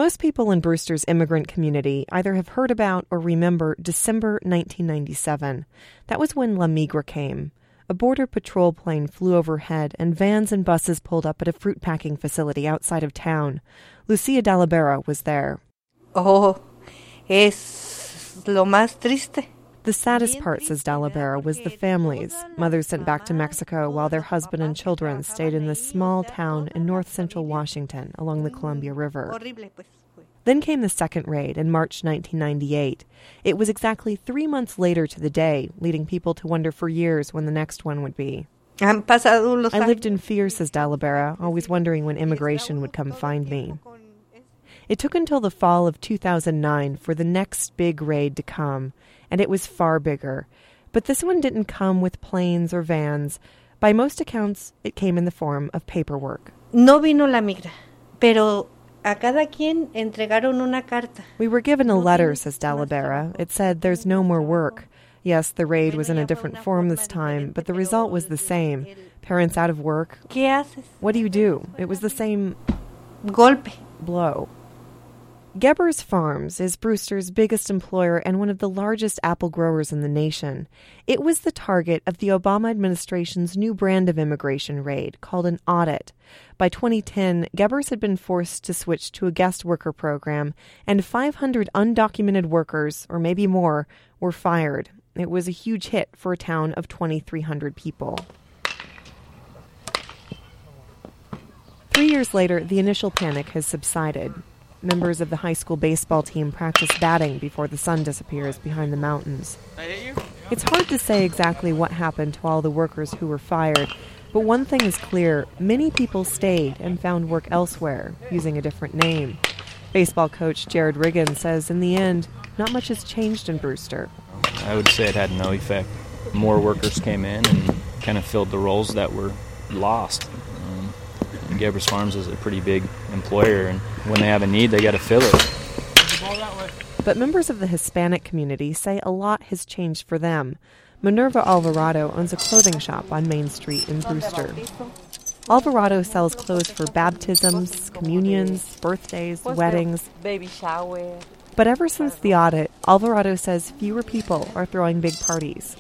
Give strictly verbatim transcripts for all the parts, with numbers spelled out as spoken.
Most people in Brewster's immigrant community either have heard about or remember December nineteen ninety-seven. That was when La Migra came. A border patrol plane flew overhead, and vans and buses pulled up at a fruit packing facility outside of town. Lucia Dalabera was there. Oh, es lo más triste. The saddest part, says Dalabera, was the families, mothers sent back to Mexico while their husband and children stayed in this small town in north-central Washington along the Columbia River. Then came the second raid in March nineteen ninety-eight. It was exactly three months later to the day, leading people to wonder for years when the next one would be. I lived in fear, says Dalabera, always wondering when immigration would come find me. It took until the fall of two thousand nine for the next big raid to come, and it was far bigger. But this one didn't come with planes or vans. By most accounts, it came in the form of paperwork. No vino la migra, pero a cada quien entregaron una carta. We were given a letter, says Dalabera. It said there's no more work. Yes, the raid was in a different form this time, but the result was the same. Parents out of work. ¿Qué haces? What do you do? It was the same golpe. Blow. Gebers Farms is Brewster's biggest employer and one of the largest apple growers in the nation. It was the target of the Obama administration's new brand of immigration raid called an audit. By twenty ten, Gebers had been forced to switch to a guest worker program, and five hundred undocumented workers, or maybe more, were fired. It was a huge hit for a town of twenty-three hundred people. Three years later, the initial panic has subsided. Members of the high school baseball team practice batting before the sun disappears behind the mountains. It's hard to say exactly what happened to all the workers who were fired, but one thing is clear: many people stayed and found work elsewhere, using a different name. Baseball coach Jared Riggin says in the end, not much has changed in Brewster. I would say it had no effect. More workers came in and kind of filled the roles that were lost. Um, and Gebers Farms is a pretty big employer, and when they have a need, they got to fill it. But members of the Hispanic community say a lot has changed for them. Minerva Alvarado owns a clothing shop on Main Street in Brewster. Alvarado sells clothes for baptisms, communions, birthdays, weddings. Baby shower. But ever since the audit, Alvarado says fewer people are throwing big parties.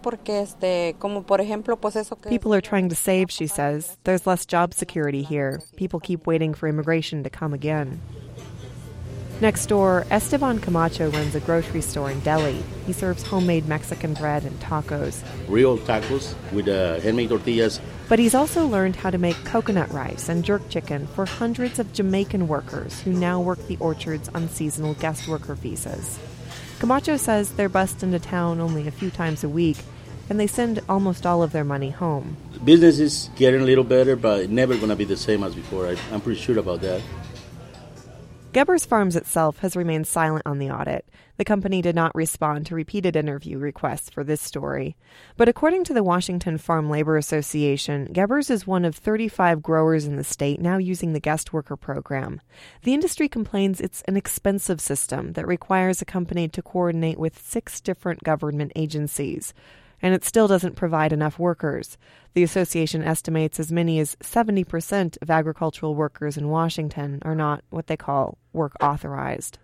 People are trying to save, she says. There's less job security here. People keep waiting for immigration to come again. Next door, Esteban Camacho runs a grocery store in Delhi. He serves homemade Mexican bread and tacos. Real tacos with uh, handmade tortillas. But he's also learned how to make coconut rice and jerk chicken for hundreds of Jamaican workers who now work the orchards on seasonal guest worker visas. Camacho says they're bussed into town only a few times a week, and they send almost all of their money home. Business is getting a little better, but it's never going to be the same as before. I, I'm pretty sure about that. Gebers Farms itself has remained silent on the audit. The company did not respond to repeated interview requests for this story. But according to the Washington Farm Labor Association, Gebers is one of thirty-five growers in the state now using the guest worker program. The industry complains it's an expensive system that requires a company to coordinate with six different government agencies. And it still doesn't provide enough workers. The association estimates as many as seventy percent of agricultural workers in Washington are not what they call work authorized.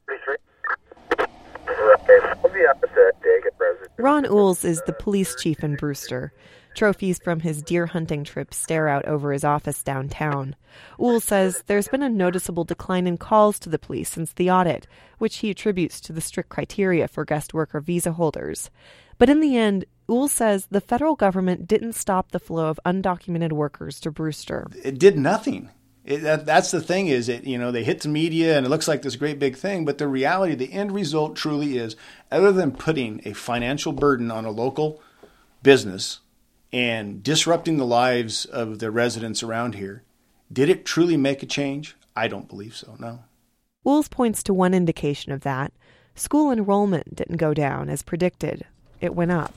Ron Uhls is the police chief in Brewster. Trophies from his deer hunting trip stare out over his office downtown. Uhls says there's been a noticeable decline in calls to the police since the audit, which he attributes to the strict criteria for guest worker visa holders. But in the end, Uhls says the federal government didn't stop the flow of undocumented workers to Brewster. It did nothing. It, that, that's the thing is, it, you know, they hit the media and it looks like this great big thing, but the reality, the end result truly is, other than putting a financial burden on a local business and disrupting the lives of the residents around here, did it truly make a change? I don't believe so, no. Uhls points to one indication of that. School enrollment didn't go down as predicted. It went up.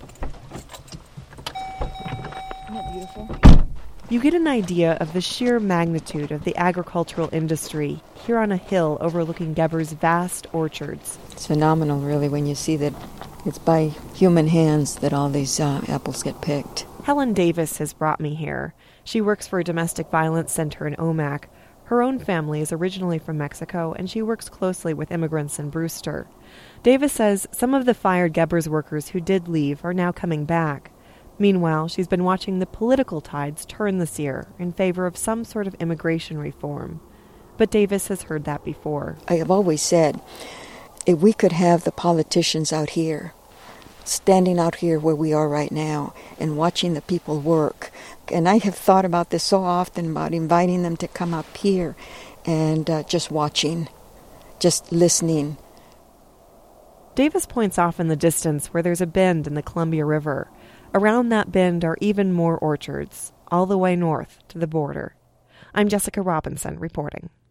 Isn't that beautiful? You get an idea of the sheer magnitude of the agricultural industry here on a hill overlooking Gebers' vast orchards. It's phenomenal, really, when you see that it's by human hands that all these uh, apples get picked. Helen Davis has brought me here. She works for a domestic violence center in Omak. Her own family is originally from Mexico, and she works closely with immigrants in Brewster. Davis says some of the fired Gebers workers who did leave are now coming back. Meanwhile, she's been watching the political tides turn this year in favor of some sort of immigration reform. But Davis has heard that before. I have always said, if we could have the politicians out here, standing out here where we are right now and watching the people work, and I have thought about this so often, about inviting them to come up here and uh, just watching, just listening. Davis points off in the distance where there's a bend in the Columbia River. Around that bend are even more orchards, all the way north to the border. I'm Jessica Robinson reporting.